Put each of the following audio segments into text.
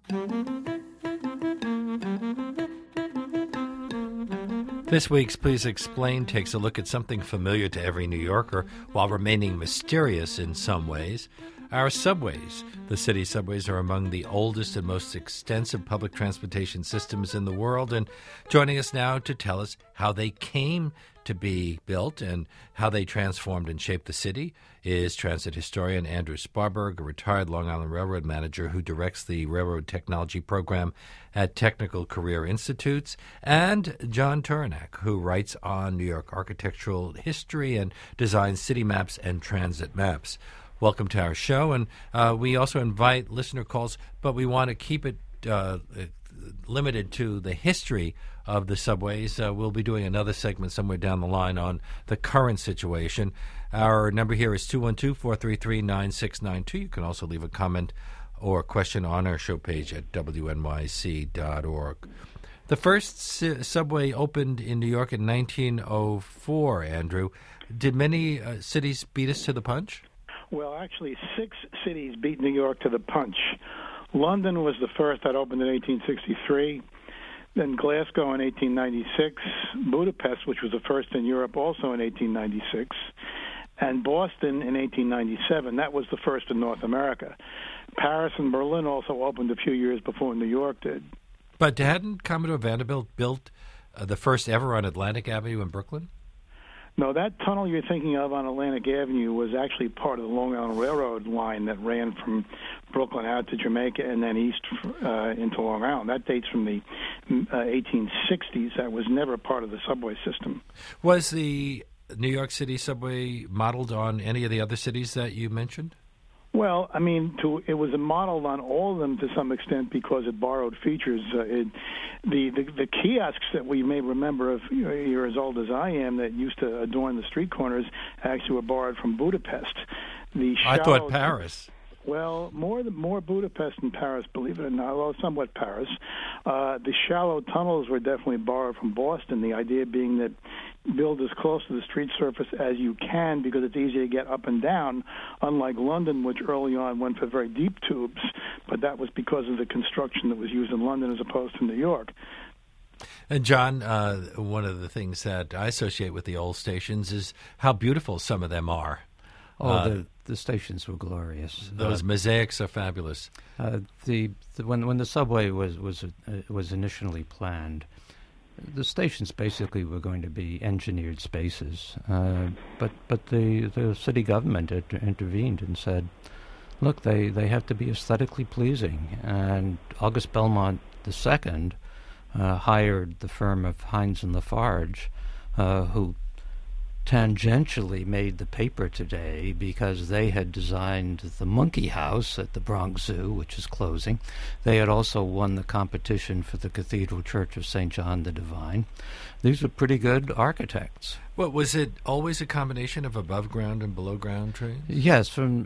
This week's Please Explain takes a look at something familiar to every New Yorker while remaining mysterious in some ways. Our subways. The city subways are among the oldest and most extensive public transportation systems in the world. And joining us now to tell us how they came to be built and how they transformed and shaped the city is transit historian Andrew Sparberg, a retired Long Island Railroad manager who directs the Railroad Technology Program at Technical Career Institutes, and John Turanak, who writes on New York architectural history and designs city maps and transit maps. Welcome to our show, and we also invite listener calls, but we want to keep it limited to the history of the subways. We'll be doing another segment somewhere down the line on the current situation. Our number here is 212-433-9692. You can also leave a comment or question on our show page at wnyc.org. The first subway opened in New York in 1904, Andrew. Did many cities beat us to the punch? Well, actually, 6 cities beat New York to the punch. London was the first that opened in 1863, then Glasgow in 1896, Budapest, which was the first in Europe, also in 1896, and Boston in 1897. That was the first in North America. Paris and Berlin also opened a few years before New York did. But hadn't Commodore Vanderbilt built the first ever on Atlantic Avenue in Brooklyn? No, that tunnel you're thinking of on Atlantic Avenue was actually part of the Long Island Railroad line that ran from Brooklyn out to Jamaica and then east into Long Island. That dates from the 1860s. That was never part of the subway system. Was the New York City subway modeled on any of the other cities that you mentioned? Well, I mean, it was modeled on all of them to some extent because it borrowed features. The kiosks that we may remember, if you're as old as I am, that used to adorn the street corners actually were borrowed from Budapest. I thought Paris. Well, more Budapest than Paris, believe it or not, although somewhat Paris. The shallow tunnels were definitely borrowed from Boston, the idea being that build as close to the street surface as you can because it's easy to get up and down, unlike London, which early on went for very deep tubes, but that was because of the construction that was used in London as opposed to New York. And John, one of the things that I associate with the old stations is how beautiful some of them are. Oh, the stations were glorious. Those mosaics are fabulous. When the subway was initially planned, the stations basically were going to be engineered spaces, but the city government intervened and said, look, they have to be aesthetically pleasing. And August Belmont II hired the firm of Hines and Lafarge, who tangentially made the paper today because they had designed the Monkey House at the Bronx Zoo, which is closing. They had also won the competition for the Cathedral Church of St. John the Divine. These were pretty good architects. Well, was it always a combination of above-ground and below-ground trains? Yes, from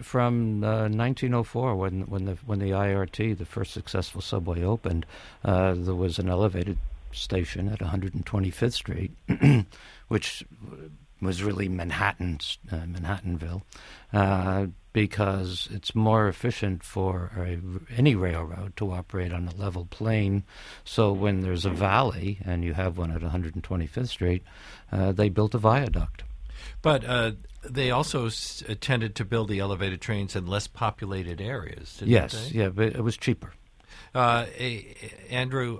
1904, when the IRT, the first successful subway, opened, there was an elevated station at 125th Street, which was really Manhattanville, because it's more efficient for any railroad to operate on a level plane. So when there's a valley, and you have one at 125th Street, they built a viaduct. But they also tended to build the elevated trains in less populated areas, didn't yes, they? Yeah, but it was cheaper. Andrew,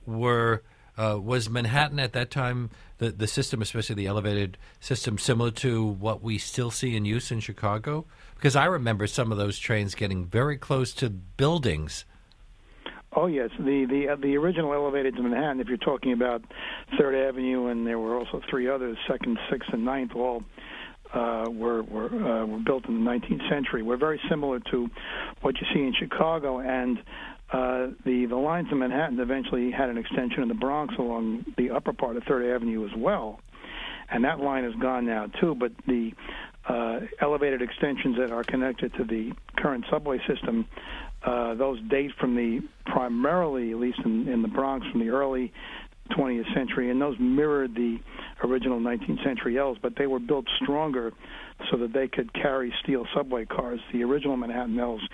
was Manhattan at that time, the system, especially the elevated system, similar to what we still see in use in Chicago? Because I remember some of those trains getting very close to buildings. Oh, yes. The original elevated to Manhattan, if you're talking about 3rd Avenue, and there were also 3 others, 2nd, 6th, and 9th, all were built in the 19th century. We're very similar to what you see in Chicago, and the lines in Manhattan eventually had an extension in the Bronx along the upper part of 3rd Avenue as well, and that line is gone now too. But the elevated extensions that are connected to the current subway system, those date from the primarily, at least in the Bronx, from the early 20th century, and those mirrored the original 19th century L's, but they were built stronger so that they could carry steel subway cars. The original Manhattan L's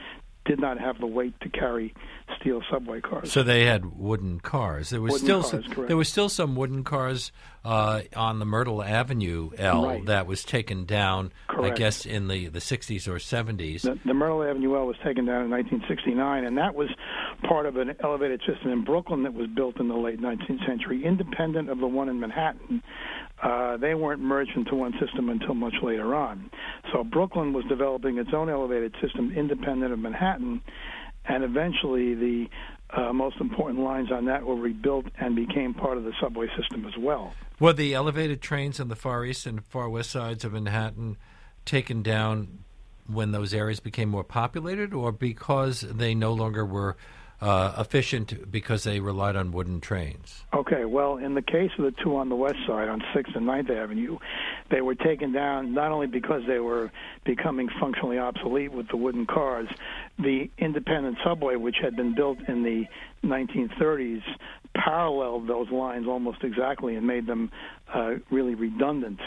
did not have the weight to carry steel subway cars. So they had wooden cars. There was still some wooden cars on the Myrtle Avenue L that was taken down, correct. I guess, in the 60s or 70s. The Myrtle Avenue L was taken down in 1969, and that was part of an elevated system in Brooklyn that was built in the late 19th century, independent of the one in Manhattan. They weren't merged into one system until much later on. So Brooklyn was developing its own elevated system independent of Manhattan, and eventually the most important lines on that were rebuilt and became part of the subway system as well. Were the elevated trains on the far east and far west sides of Manhattan taken down when those areas became more populated, or because they no longer were efficient because they relied on wooden trains? Okay, well, in the case of the two on the west side, on 6th and 9th Avenue, they were taken down not only because they were becoming functionally obsolete with the wooden cars. The independent subway, which had been built in the 1930s, paralleled those lines almost exactly and made them really redundant.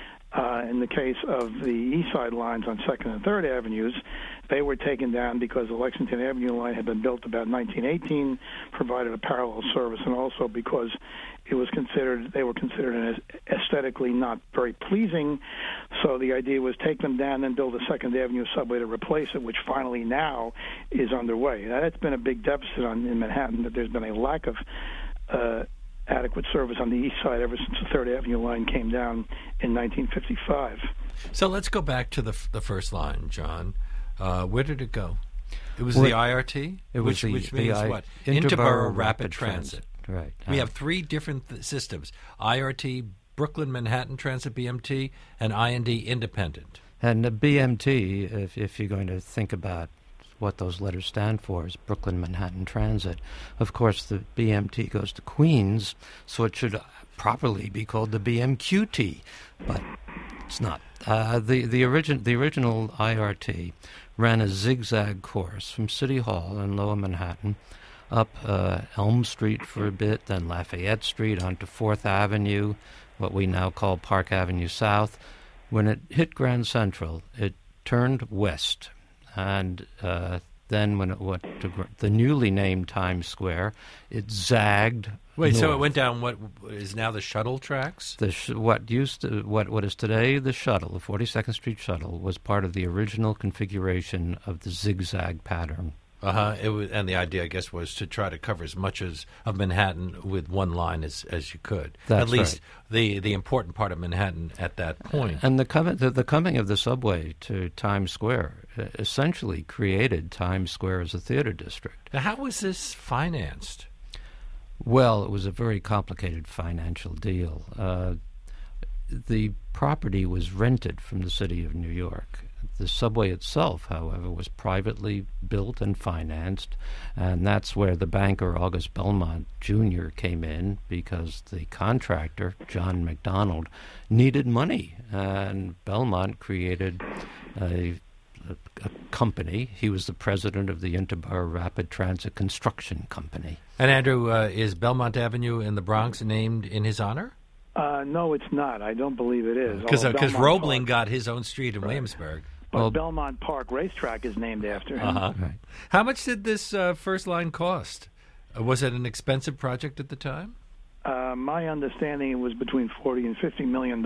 In the case of the east side lines on 2nd and 3rd Avenues, they were taken down because the Lexington Avenue line had been built about 1918, provided a parallel service, and also because they were considered aesthetically not very pleasing. So the idea was take them down and build a 2nd Avenue subway to replace it, which finally now is underway. Now, that's been a big deficit in Manhattan, that there's been a lack of adequate service on the east side ever since the 3rd Avenue line came down in 1955. So let's go back to the first line, John. Where did it go? It was the IRT? Which means what? Interborough Rapid Transit. Right. We have three different systems: IRT, Brooklyn Manhattan Transit, BMT, and I&D Independent. And the BMT, if you're going to think about what those letters stand for, is Brooklyn Manhattan Transit. Of course, the BMT goes to Queens, so it should properly be called the BMQT, but it's not. The original IRT ran a zigzag course from City Hall in Lower Manhattan up Elm Street for a bit, then Lafayette Street onto 4th Avenue, what we now call Park Avenue South. When it hit Grand Central, it turned west. And then when it went to the newly named Times Square, it zagged Wait, north. so it went down what is now the shuttle tracks? What is today the shuttle, the 42nd Street shuttle, was part of the original configuration of the zigzag pattern. It was, and the idea, I guess, was to try to cover as much of Manhattan with one line as you could. That's at least right. the important part of Manhattan at that point. And the coming of the subway to Times Square essentially created Times Square as a theater district. Now, how was this financed? Well, it was a very complicated financial deal. The property was rented from the city of New York. The subway itself, however, was privately built and financed, and that's where the banker August Belmont Jr. came in, because the contractor, John McDonald, needed money, and Belmont created a company. He was the president of the Interborough Rapid Transit Construction Company. And Andrew, is Belmont Avenue in the Bronx named in his honor? No, it's not. I don't believe it is. Because Roebling got his own street in Williamsburg. But Belmont Park Racetrack is named after him. Right. How much did this first line cost? Was it an expensive project at the time? My understanding, it was between $40 and $50 million.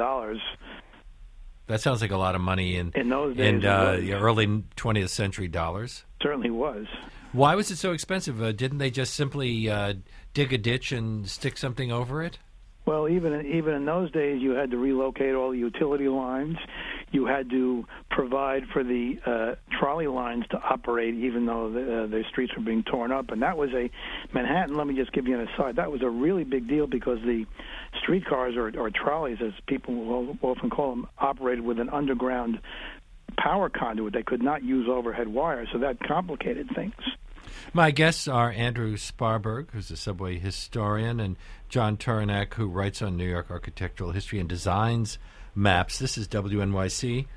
That sounds like a lot of money in those days. In early 20th century dollars. Certainly was. Why was it so expensive? Didn't they just simply dig a ditch and stick something over it? Well, even in those days, you had to relocate all the utility lines. You had to provide for the trolley lines to operate, even though the streets were being torn up. And that was Manhattan, let me just give you an aside, that was a really big deal because the streetcars, or trolleys, as people will often call them, operated with an underground power conduit. They could not use overhead wires, so that complicated things. My guests are Andrew Sparberg, who's a subway historian, and John Turanak, who writes on New York architectural history and designs maps. This is WNYC,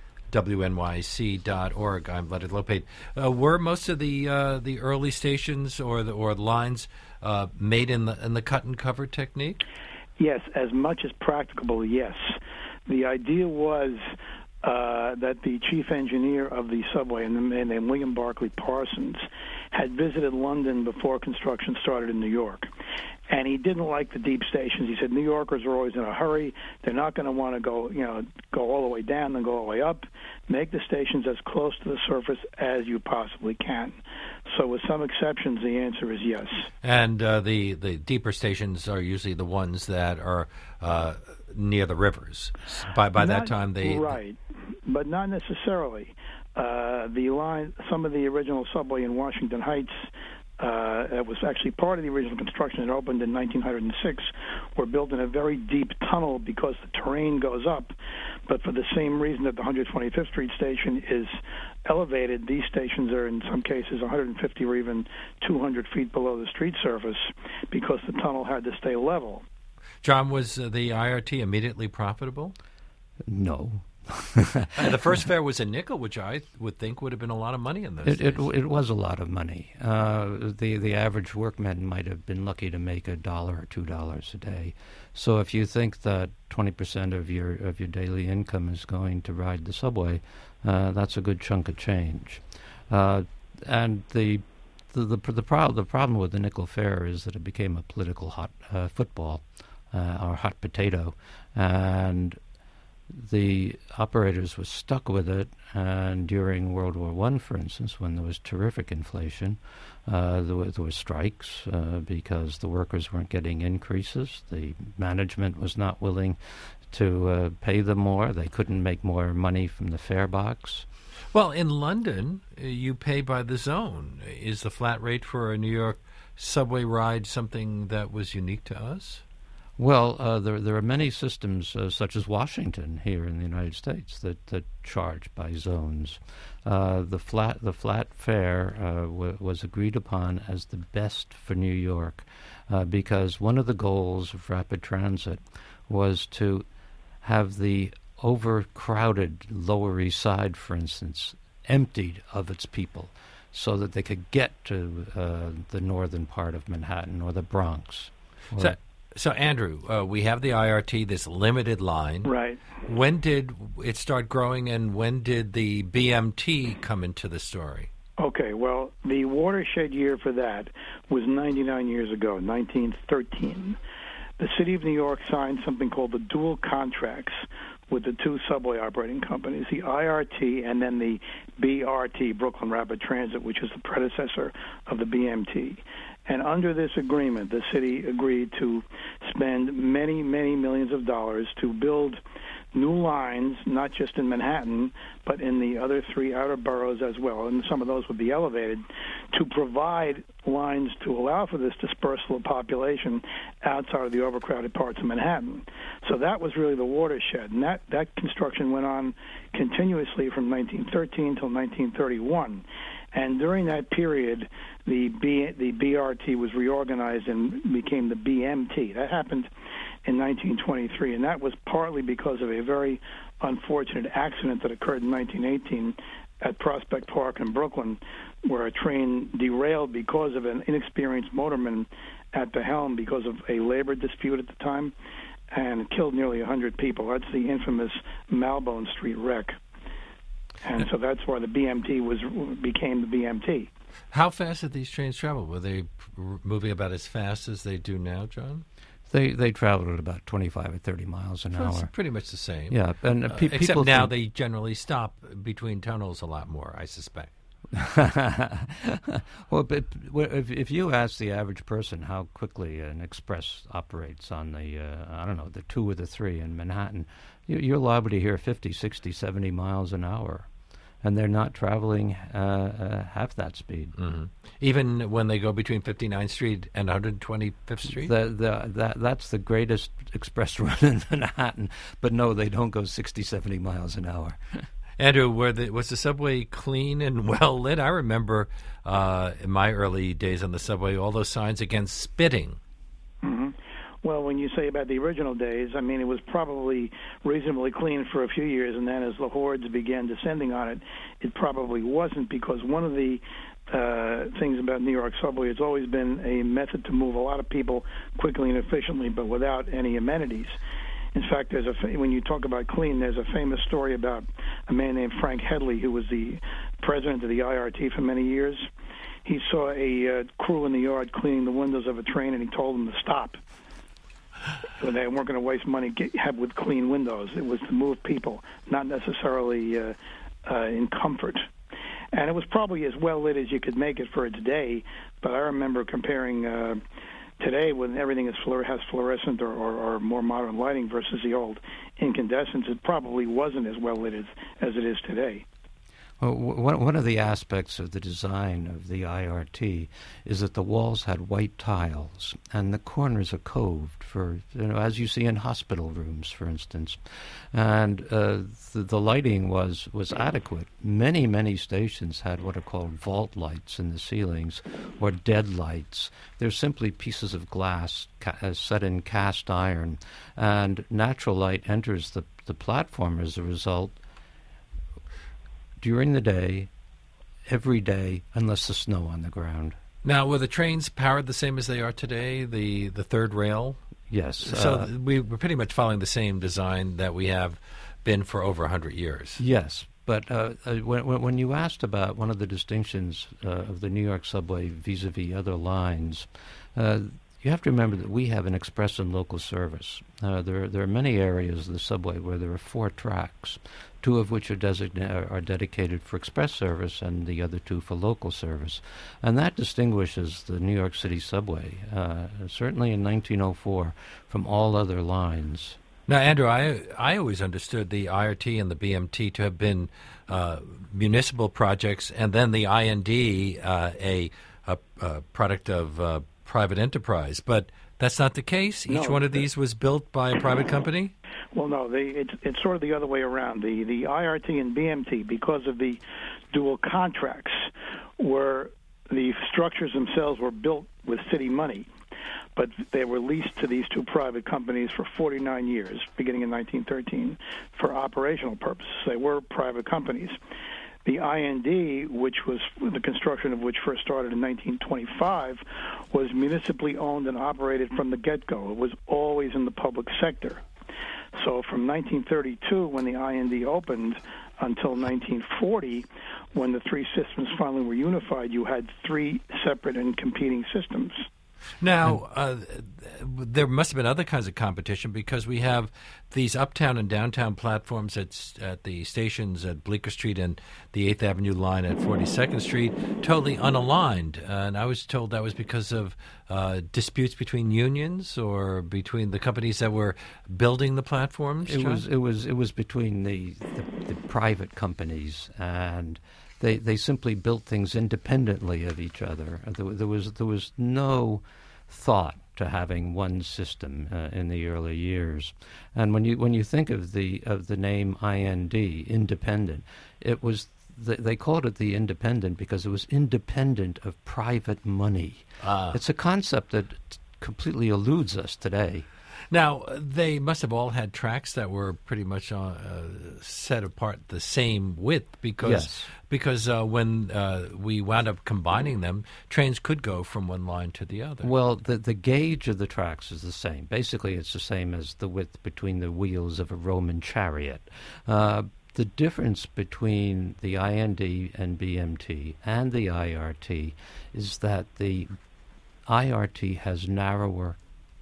WNYC.org. I'm Leonard Lopate. Were most of the early stations or lines made in the cut and cover technique? Yes, as much as practicable, yes. The idea was that the chief engineer of the subway, a man named William Barclay Parsons, had visited London before construction started in New York. And he didn't like the deep stations. He said New Yorkers are always in a hurry. They're not going to want to go all the way down and go all the way up. Make the stations as close to the surface as you possibly can. So with some exceptions, the answer is yes. And the deeper stations are usually the ones that are near the rivers. By that time, right, but not necessarily. The line, some of the original subway in Washington Heights. That was actually part of the original construction. It opened in 1906. Were built in a very deep tunnel because the terrain goes up. But for the same reason that the 125th Street station is elevated, these stations are in some cases 150 or even 200 feet below the street surface because the tunnel had to stay level. John, was the IRT immediately profitable? No. The first fare was a nickel, which I would think would have been a lot of money in those days. It was a lot of money. The average workman might have been lucky to make $1 or $2 a day. So if you think that 20% of your daily income is going to ride the subway, that's a good chunk of change. And the problem with the nickel fare is that it became a political hot football or hot potato, and the operators were stuck with it, and during World War I, for instance, when there was terrific inflation, there were strikes because the workers weren't getting increases. The management was not willing to pay them more. They couldn't make more money from the fare box. Well, in London, you pay by the zone. Is the flat rate for a New York subway ride something that was unique to us? Well, there are many systems, such as Washington here in the United States, that charge by zones. The flat fare was agreed upon as the best for New York because one of the goals of rapid transit was to have the overcrowded Lower East Side, for instance, emptied of its people so that they could get to the northern part of Manhattan or the Bronx. So, Andrew, we have the IRT, this limited line. Right. When did it start growing, and when did the BMT come into the story? Okay, well, the watershed year for that was 99 years ago, 1913. The city of New York signed something called the dual contracts with the two subway operating companies, the IRT and then the BRT, Brooklyn Rapid Transit, which is the predecessor of the BMT. And under this agreement, the city agreed to spend many, many millions of dollars to build new lines, not just in Manhattan, but in the other three outer boroughs as well, and some of those would be elevated, to provide lines to allow for this dispersal of population outside of the overcrowded parts of Manhattan. So that was really the watershed, and that construction went on continuously from 1913 till 1931. And during that period, the BRT was reorganized and became the BMT. That happened in 1923, and that was partly because of a very unfortunate accident that occurred in 1918 at Prospect Park in Brooklyn, where a train derailed because of an inexperienced motorman at the helm because of a labor dispute at the time, and killed nearly 100 people. That's the infamous Malbone Street wreck. And so that's why the BMT became the BMT. How fast did these trains travel? Were they moving about as fast as they do now, John? They traveled at about 25 or 30 miles an hour. It's pretty much the same. Yeah, and except people now they generally stop between tunnels a lot more, I suspect. Well, but if you ask the average person how quickly an express operates on the 2 or the 3 in Manhattan, you're liable to hear 50, 60, 70 miles an hour. And they're not traveling half that speed. Mm-hmm. Even when they go between 59th Street and 125th Street? That's the greatest express run in Manhattan. But no, they don't go 60, 70 miles an hour. Andrew, was the subway clean and well lit? I remember in my early days on the subway, all those signs against spitting. Mm-hmm. Well, when you say about the original days, I mean, it was probably reasonably clean for a few years, and then as the hordes began descending on it, it probably wasn't, because one of the things about New York subway, it's always been a method to move a lot of people quickly and efficiently, but without any amenities. In fact, when you talk about clean, there's a famous story about a man named Frank Headley, who was the president of the IRT for many years. He saw a crew in the yard cleaning the windows of a train, and he told them to stop. So they weren't going to waste money with clean windows. It was to move people, not necessarily in comfort. And it was probably as well lit as you could make it for its day. But I remember comparing today, when everything has fluorescent or more modern lighting versus the old incandescents, it probably wasn't as well lit as it is today. Well, one of the aspects of the design of the IRT is that the walls had white tiles and the corners are coved for, as you see in hospital rooms, for instance. And the lighting was adequate. Many stations had what are called vault lights in the ceilings or dead lights. They're simply pieces of glass set in cast iron, and natural light enters the platform as a result during the day, every day, unless there's snow on the ground. Now, were the trains powered the same as they are today, the third rail? Yes. So we're pretty much following the same design that we have been for over 100 years. Yes, but when you asked about one of the distinctions of the New York subway vis-a-vis other lines, you have to remember that we have an express and local service. There are many areas of the subway where there are 4 tracks, 2 of which are dedicated for express service and the other 2 for local service. And that distinguishes the New York City subway, certainly in 1904, from all other lines. Now, Andrew, I always understood the IRT and the BMT to have been municipal projects, and then the IND a product of private enterprise, but that's not the case? Each one of these was built by a private company? Well, no, it's sort of the other way around. The IRT and BMT, because of the dual contracts, the structures themselves were built with city money, but they were leased to these 2 private companies for 49 years, beginning in 1913, for operational purposes. They were private companies. The IND, which was the construction of which first started in 1925, was municipally owned and operated from the get-go. It was always in the public sector. So from 1932, when the IND opened, until 1940, when the 3 systems finally were unified, you had 3 separate and competing systems. Now, there must have been other kinds of competition because we have these uptown and downtown platforms at the stations at Bleecker Street and the 8th Avenue line at 42nd Street, totally unaligned. And I was told that was because of disputes between unions or between the companies that were building the platforms. It was between the private companies, and They simply built things independently of each other. There was no thought to having one system in the early years. And when you think of the name IND, independent, it was they called it the independent because it was independent of private money. It's a concept that completely eludes us today. Now, they must have all had tracks that were pretty much set apart the same width because when we wound up combining them, trains could go from one line to the other. Well, the gauge of the tracks is the same. Basically, it's the same as the width between the wheels of a Roman chariot. The difference between the IND and BMT and the IRT is that the IRT has narrower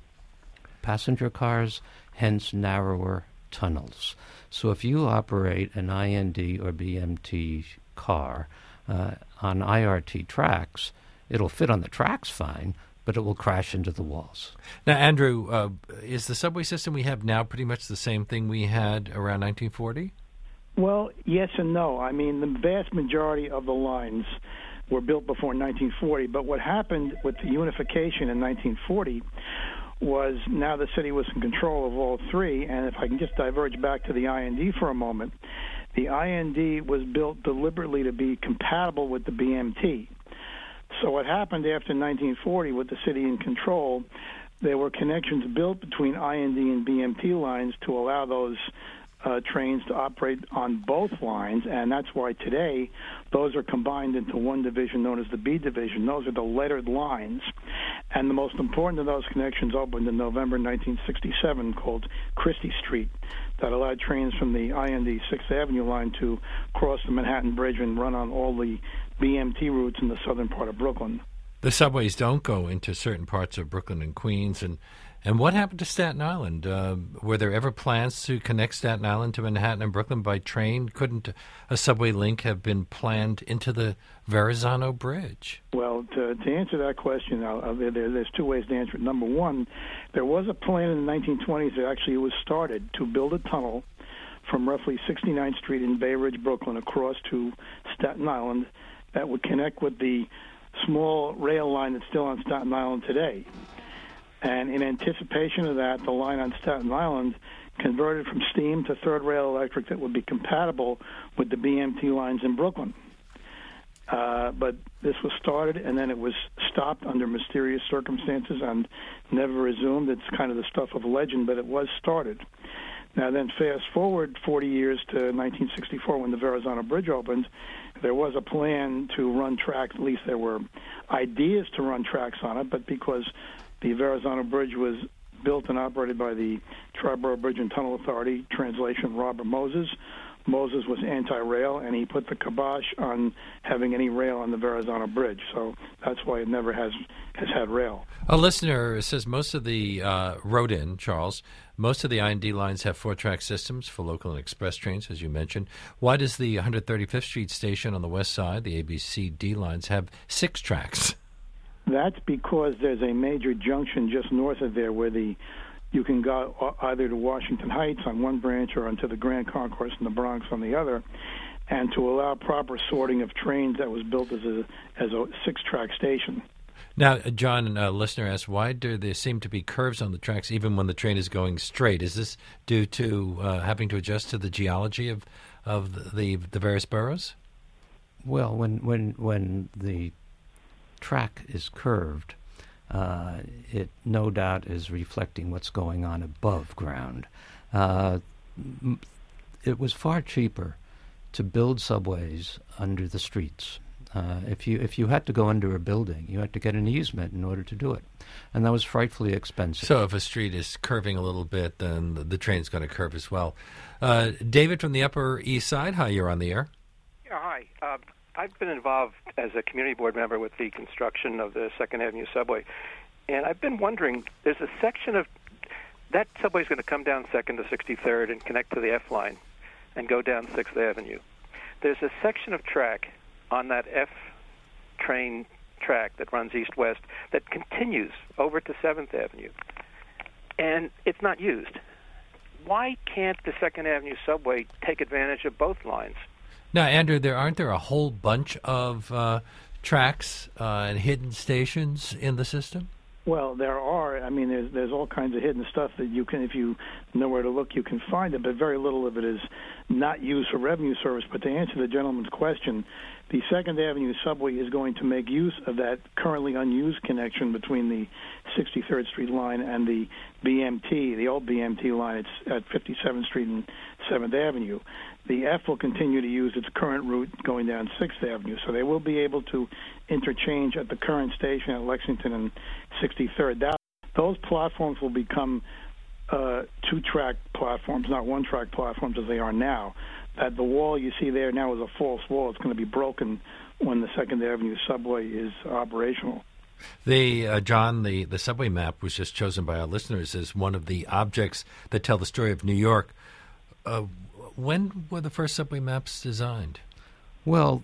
passenger cars, hence narrower tunnels. So if you operate an IND or BMT car on IRT tracks, it'll fit on the tracks fine, but it will crash into the walls. Now, Andrew, is the subway system we have now pretty much the same thing we had around 1940? Well, yes and no. I mean, the vast majority of the lines were built before 1940, but what happened with the unification in 1940 was now the city was in control of all 3, and if I can just diverge back to the IND for a moment, the IND was built deliberately to be compatible with the BMT. So what happened after 1940 with the city in control, there were connections built between IND and BMT lines to allow those trains to operate on both lines, and that's why today those are combined into one division known as the B division. Those are the lettered lines, And the most important of those connections opened in November 1967, called Christie Street, that allowed trains from the IND 6th Avenue line to cross the Manhattan Bridge and run on all the BMT routes in the southern part of Brooklyn. The subways don't go into certain parts of Brooklyn and Queens. And what happened to Staten Island? Were there ever plans to connect Staten Island to Manhattan and Brooklyn by train? Couldn't a subway link have been planned into the Verrazano Bridge? Well, to answer that question, there's two ways to answer it. Number one, there was a plan in the 1920s that actually was started to build a tunnel from roughly 69th Street in Bay Ridge, Brooklyn, across to Staten Island that would connect with the small rail line that's still on Staten Island today. And in anticipation of that, the line on Staten Island converted from steam to third rail electric that would be compatible with the BMT lines in Brooklyn. But this was started, and then it was stopped under mysterious circumstances and never resumed. It's kind of the stuff of legend, but it was started. Now then, fast forward 40 years to 1964 when the Verrazano Bridge opened. There was a plan to run tracks, at least there were ideas to run tracks on it, but because the Verrazano Bridge was built and operated by the Triborough Bridge and Tunnel Authority, translation Robert Moses. Moses was anti-rail, and he put the kibosh on having any rail on the Verrazano Bridge. So that's why it never has had rail. A listener says most of the, wrote in, Charles, most of the IND lines have 4-track systems for local and express trains, as you mentioned. Why does the 135th Street station on the west side, the ABCD lines, have 6 tracks? That's because there's a major junction just north of there where you can go either to Washington Heights on one branch or onto the Grand Concourse in the Bronx on the other. And to allow proper sorting of trains, that was built as a 6-track station. Now, John, a listener asks, why do there seem to be curves on the tracks even when the train is going straight? Is this due to having to adjust to the geology of the various boroughs? Well, when the track is curved, it no doubt is reflecting what's going on above ground. It was far cheaper to build subways under the streets. If you had to go under a building, you had to get an easement in order to do it, and that was frightfully expensive. So if a street is curving a little bit, then the train's going to curve as well. David from the Upper East Side, hi, you're on the air. Yeah, hi. I've been involved as a community board member with the construction of the 2nd Avenue subway, and I've been wondering, there's a section of that subway is going to come down 2nd to 63rd and connect to the F line and go down 6th Avenue. There's a section of track on that F train track that runs east-west that continues over to 7th Avenue, and it's not used. Why can't the 2nd Avenue subway take advantage of both lines? Now, Andrew, aren't there a whole bunch of tracks and hidden stations in the system? Well, there are. I mean, there's all kinds of hidden stuff that you can, if you know where to look, you can find it, but very little of it is not used for revenue service. But to answer the gentleman's question, the 2nd Avenue subway is going to make use of that currently unused connection between the 63rd Street line and the BMT, the old BMT line. It's at 57th Street and 7th Avenue. The F will continue to use its current route going down 6th Avenue, so they will be able to interchange at the current station at Lexington and 63rd. Those platforms will become 2-track platforms, not 1-track platforms as they are now. That the wall you see there now is a false wall. It's going to be broken when the 2nd Avenue subway is operational. John, the subway map was just chosen by our listeners as one of the objects that tell the story of New York. When were the first subway maps designed? Well,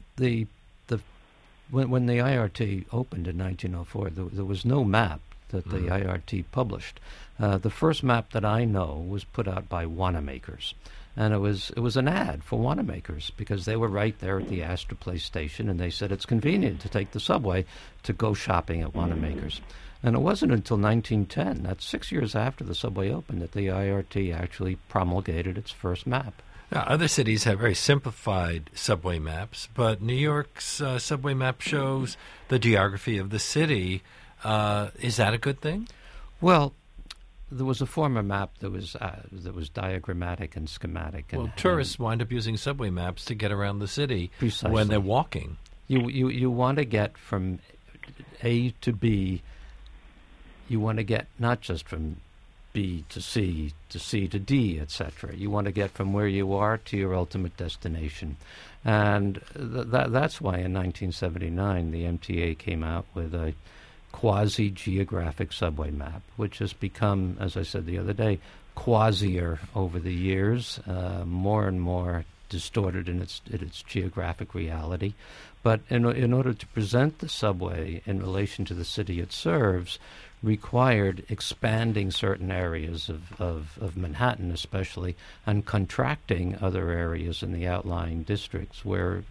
when the IRT opened in 1904, there was no map that the IRT published. The first map that I know was put out by Wanamaker's, and it was an ad for Wanamaker's because they were right there at the Astor Place station, and they said it's convenient to take the subway to go shopping at Wanamaker's. And it wasn't until 1910, that's 6 years after the subway opened, that the IRT actually promulgated its first map. Now, other cities have very simplified subway maps, but New York's subway map shows the geography of the city. Is that a good thing? Well, there was a former map that was diagrammatic and schematic. Well, tourists wind up using subway maps to get around the city precisely. When they're walking. You want to get from A to B you want to get not just from B to C to D, etc. You want to get from where you are to your ultimate destination. And that's why in 1979 the MTA came out with a quasi-geographic subway map, which has become, as I said the other day, quasier over the years, more and more distorted in its geographic reality. But in order to present the subway in relation to the city it serves, required expanding certain areas of Manhattan especially, and contracting other areas in the outlying districts where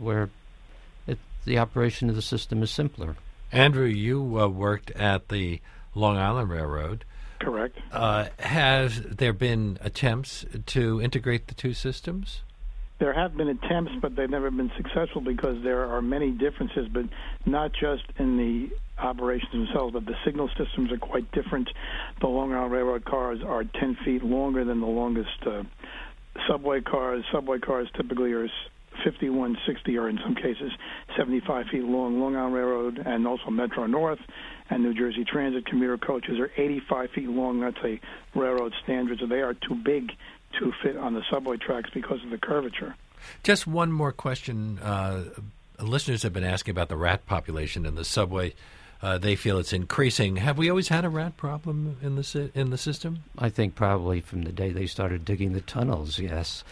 the operation of the system is simpler. Andrew, you worked at the Long Island Railroad. Correct. Has there been attempts to integrate the two systems? There have been attempts, but they've never been successful because there are many differences, but not just in the operations themselves, but the signal systems are quite different. The Long Island Railroad cars are 10 feet longer than the longest subway cars. Subway cars typically are 51, 60, or in some cases 75 feet long. Long Island Railroad and also Metro North and New Jersey Transit commuter coaches are 85 feet long. That's a railroad standard, so they are too big to fit on the subway tracks because of the curvature. Just one more question. Listeners have been asking about the rat population in the subway. They feel it's increasing. Have we always had a rat problem in the system? I think probably from the day they started digging the tunnels, yes.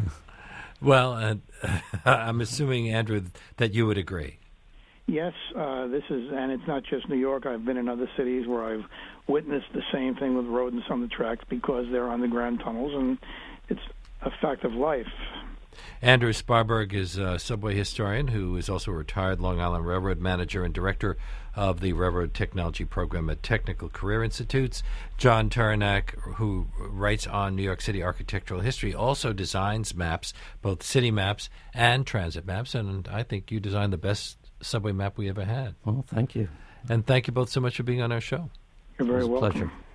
Well, I'm assuming, Andrew, that you would agree. Yes, and it's not just New York. I've been in other cities where I've witnessed the same thing with rodents on the tracks because they're underground tunnels, and it's a fact of life. Andrew Sparberg is a subway historian who is also a retired Long Island Railroad manager and director of the Railroad Technology Program at Technical Career Institutes. John Taranak, who writes on New York City architectural history, also designs maps, both city maps and transit maps, and I think you designed the best subway map we ever had. Well, thank you. And thank you both so much for being on our show. You're very welcome. It was a pleasure.